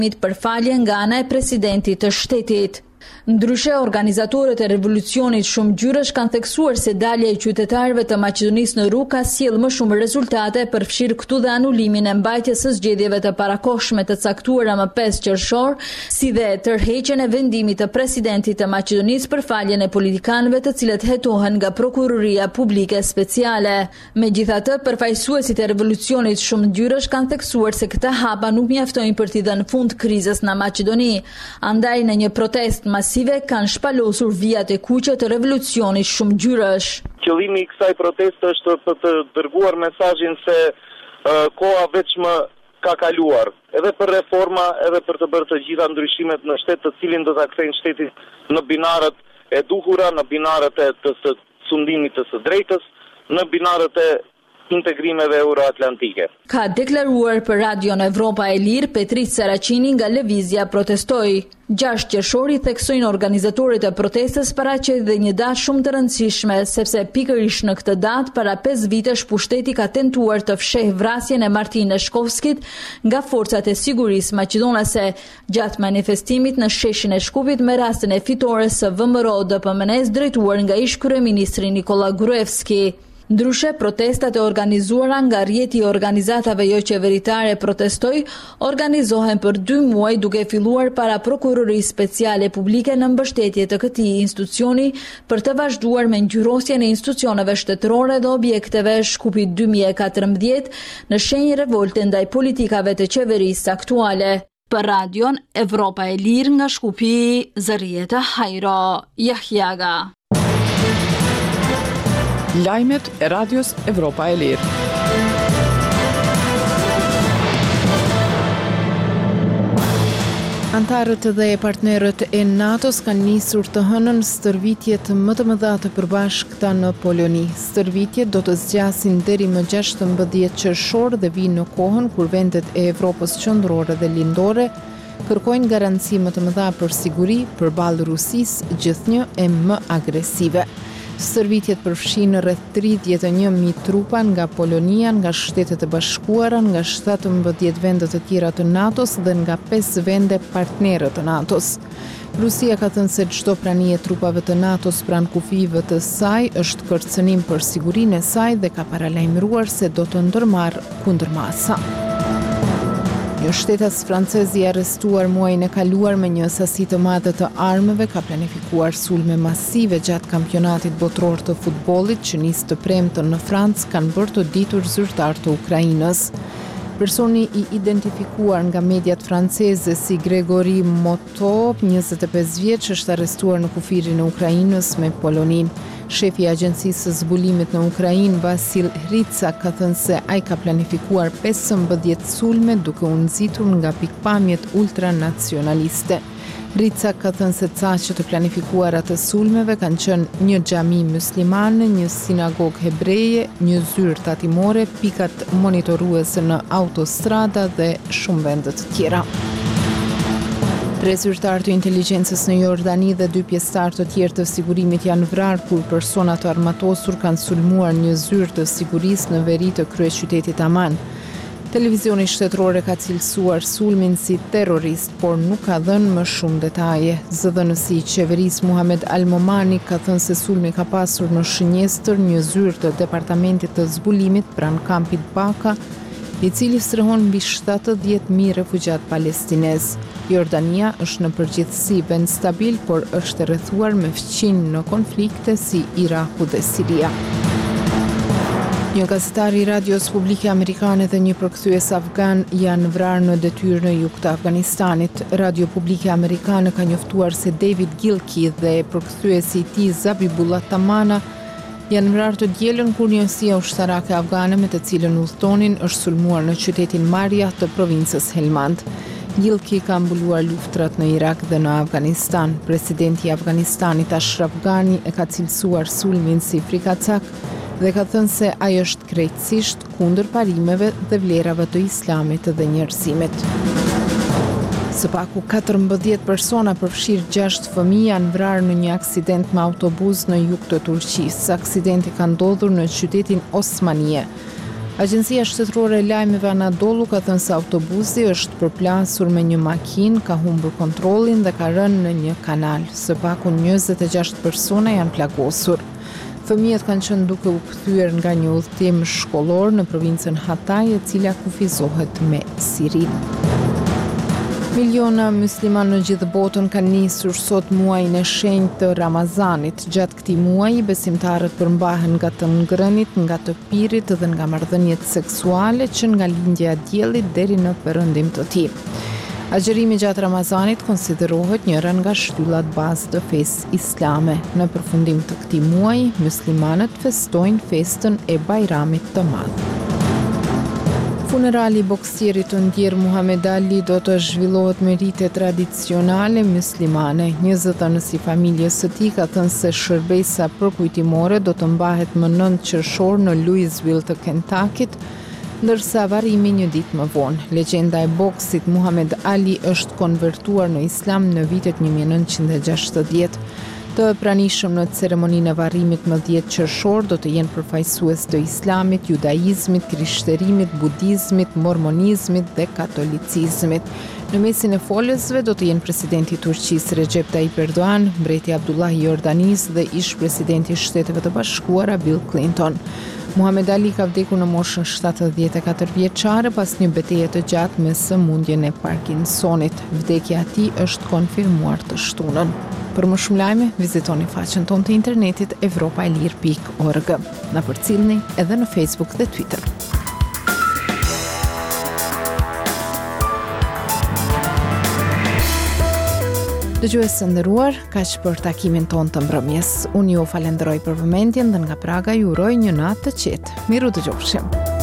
për falje nga ana e presidentit të shtetit. Ndryshe, organizatorët e revolucionit shumë gjyresh kanë theksuar se dalja e qytetarëve të Maqedonisë në rrugë ka sjellë më shumë rezultate, përfshirë këtu dhe anulimin e mbajtjes së zgjedhjeve të parakohshme të caktuara më 5 qershor, si dhe tërheqjen e vendimit të presidentit të Maqedonisë për faljen e politikanëve të cilët hetohen nga Prokuroria Publike Speciale. Megjithatë, përfaqësuesit e revolucionit shumë gjyresh kanë theksuar se këta hapa nuk mjaftojnë për t'i dhënë fund krizës në Maqedoni. Andaj në një protestë masive kanë shpalosur vijat e kuqe të revolucionit shumë gjyresh. Qëllimi i kësaj proteste është për të dërguar mesazhin se koha vetëm ka kaluar, edhe për reforma, edhe për të bërë të gjitha ndryshimet në shtet, të cilin do ta kthejnë shtetin në binarët e duhura, në binarët e të sundimit të së drejtës, në binarët e integrimeve euroatlantike. Ka deklaruar për Radion Evropa e Lirë Petrit Saracini nga Lëvizja Protestoi. 6 qershori theksojnë organizatorët e protestës paraqet dhe një datë shumë të rëndësishme, sepse pikërisht në këtë datë para 5 vitesh pushteti ka tentuar të fshehë vrasjen e Martin Leshkovskit nga forcat e sigurisë maqedonase gjatë manifestimit në sheshin e Shkupit me rastin e fitores së VMRO-DPMNE-s drejtuar nga ish kryeministri Nikola Gruevski. Ndryshe, protestat e organizuara nga rjeti i organizatave jo qeveritare Protestoi organizohen për 2 muaj duke filluar para Prokurorisë Speciale Publike në mbështetje të këtij institucioni për të vazhduar me ngjyrosjen e institucioneve shtetërore dhe objekteve Shkupi 2014 në shenjë revolte ndaj politikave të qeverisë aktuale. Për Radion Evropa e Lirë nga Shkupi, Zërieta Hajro, Jahjaga. Lajmet e Radios Evropa e Lirë. Antarët dhe partnerët e NATO-s kanë nisur të hënën stërvitjet më të mëdha të përbashkëta në Poloni. Stërvitjet do të zgjasin deri më 16 qershor dhe vinë në kohën kur vendet e Evropës qendrore dhe lindore kërkojnë garanci më të mëdha për siguri përballë Rusisë, gjithnjë e më agresive. Stërvitjet përfshin rreth 31.000 trupa nga Polonia, nga Shtetet e Bashkuara, nga 17 vende të tjera të NATO-s dhe nga 5 vende partnerë të NATO-s. Rusia ka thënë se çdo prani e trupave të NATO-s pranë kufive të saj është kërcënim për sigurinë e saj dhe ka paralajmëruar se do të ndërmarrë kundërmasa. Një shtetas francez i arrestuar muajin e kaluar me një sasi të madhe të armëve ka planifikuar sulme masive gjatë kampionatit botror të futbollit që nis të premten në Francë, kanë bërë të ditur zyrtar të Ukrainës. Personi i identifikuar nga mediat franceze si Gregory Moto, 25 vjeç, është arrestuar në kufirin e Ukrainës me Polonin. Shefi i Agjencisë së Zbulimit në Ukrainë, Vasil Hrica, ka thënë se ai ka planifikuar 15 sulme duke u nxitur nga pikpamjet ultranacionaliste. Hrica ka thënë se caqet e planifikuara të sulmeve kanë qenë një xhami muslimane, një sinagogë hebreje, një zyrë tatimore, pikat monitoruese në autostrada dhe shumë vende të tjera. 3 zyrtarë të inteligjencës në Jordani dhe 2 pjesëtarë të tjerë të sigurimit janë vrarë kur persona të armatosur kanë sulmuar një zyrë të sigurisë në veri të kryeqytetit Aman. Televizioni shtetëror ka cilësuar sulmin si terrorist, por nuk ka dhënë më shumë detaje. Zëdhënësi i qeverisë Muhamed Al-Momani ka thënë se sulmi ka pasur në Shënjestër një zyrë të departamentit të zbulimit pranë kampit Baka, i cili strehon mbi 70.000 refugjat palestinez. Jordania është në përgjithësi vend stabil, por është rrethuar me fqinj në konflikte si Iraku dhe Siria. Një gazetar i radios publike amerikane dhe një përkthyes afgan janë vrarë në detyrë në jug të Afganistanit. Radio publike amerikane ka njoftuar se David Gilkey dhe përkthyesi i tij Zabihullah Tamana janë vrarë të dielën kur njësia ushtarake afgane me të cilën udhtonin është sulmuar në qytetin Marja të provincës Helmand. Gilkey ka mbuluar luftrat në Irak dhe në Afganistan. Presidenti i Afganistanit Ashraf Ghani e ka cilësuar sulmin si frikacak dhe ka thënë se ai është krejtësisht kundër parimeve dhe vlerave të islamit dhe njerëzimit. Së paku 14 persona përfshirë 6 fëmijë janë vrarë në një aksident me autobus në jug të Turqisë. Aksidenti ka ndodhur në qytetin Osmanie. Agjencia shtetërore e lajmeve Anadolu ka thënë se autobusi është përplasur me një makinë, ka humbur kontrollin dhe ka rënë në një kanal. Së paku 26 persona janë plagosur. Fëmijët kanë qenë duke u kthyer nga një udhëtim shkollor në provincën Hatay, e cila kufizohet me Sirinë. Miliona muslimanë në gjithë botën kanë nisur sot muajin e shenjtë të Ramazanit. Gjatë këtij muaji besimtarët përmbahen nga të ngrënit, nga të pirit dhe nga marrëdhëniet seksuale që nga lindja e diellit deri në perëndim të tij. Agjerimi gjatë Ramazanit konsiderohet njëra nga shtyllat bazë të fesë islame. Në përfundim të këtij muaji, muslimanët festojnë festën e Bajramit të Madh. Funerali i boksierit të ndjer Muhammed Ali do të zhvillohet me rite tradicionale muslimane. 20 anës i familjes së tij ka thënë se shërbesa përkujtimore do të mbahet më 9 qershor në Louisville të Kentuckit, ndërsa varrimi një ditë më vonë. Legjenda e boksit Muhammed Ali është konvertuar në Islam në vitet 1960. Të pranishëm në ceremoninë e varrimit më 10 qershor do të jenë përfaqësues të Islamit, Judaizmit, Krishterimit, Budizmit, Mormonizmit dhe Katolicizmit. Në mesin e folësve do të jenë presidenti i Turqisë Recep Tayyip Erdogan, mbreti Abdullah i Jordanisë dhe ish presidenti i Shteteve të Bashkuara Bill Clinton. Muhammed Ali ka vdekur në moshën 74 vjeçare pas një betejë të gjatë me sëmundjen e Parkinsonit. Vdekja e tij është konfirmuar të shtunën. Për më shumë lajme, vizitoni faqen tonë të internetit evropaelir.org. Na përcillni edhe në Facebook dhe Twitter. Dëgjues të nderuar, kaq për takimin tonë të mbrëmjes. Unë ju falenderoj për vëmendjen dhe nga Praga ju uroj një natë të qetë. Miru dëgjofshim.